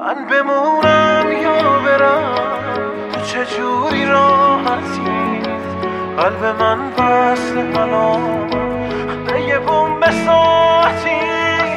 من بمونم یا برم، تو چجوری راحتی؟ قلب من وصل الان به یه بمب ساعتی.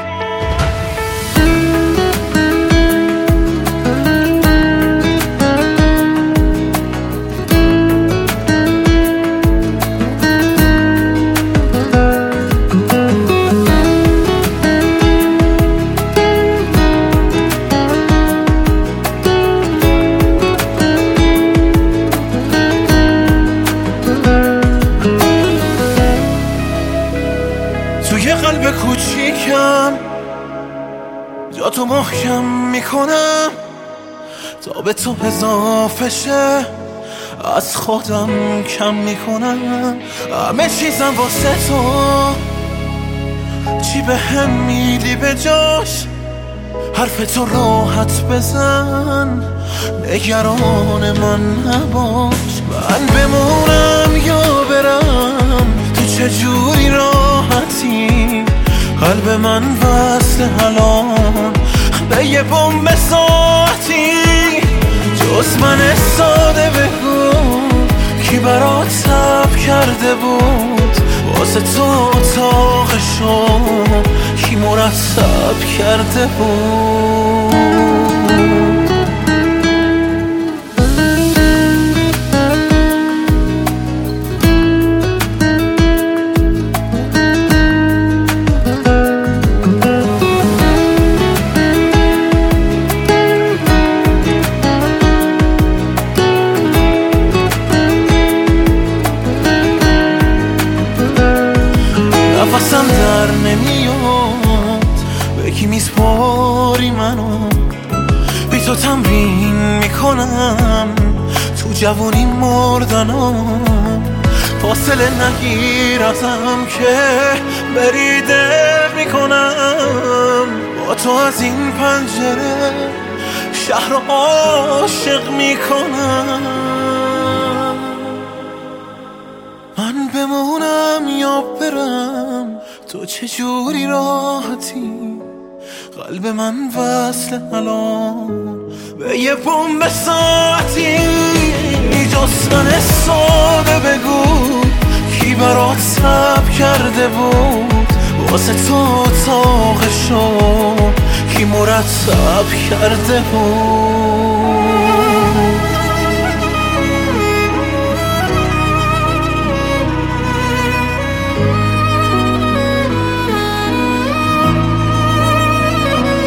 توی قلب کوچیکم جا تو محکم میکنم تا به تو اضافه شه، از خودم کم میکنم همه چیزم واسه تو. چی به هم میدی به جاش؟ حرف تو راحت بزن، نگران من نباش. من بمونم یا برم، تو چجوری راحتی؟ قلب من وصل الان به یه بمب ساعتی. جز من ساده بگو کی برات صبر کرده بود؟ واسه تو اتاقشو کی مرتب کرده بود؟ نفسم در نمیاد، به کی میسپاری منو؟ بی تو تمرین میکنم تو جوونی مردنم. فاصله نگیر ازم که بریده میکنم. با تو از این پنجره شهر رو عاشق میکنم. من بمونم یا برم، تو چجوری راحتی؟ قلب من وصل الان به یه بمب ساعتی. جز من ساده بگو کی برات صبر کرده بود؟ واسه تو اتاقشو کی مرتب کرده بود؟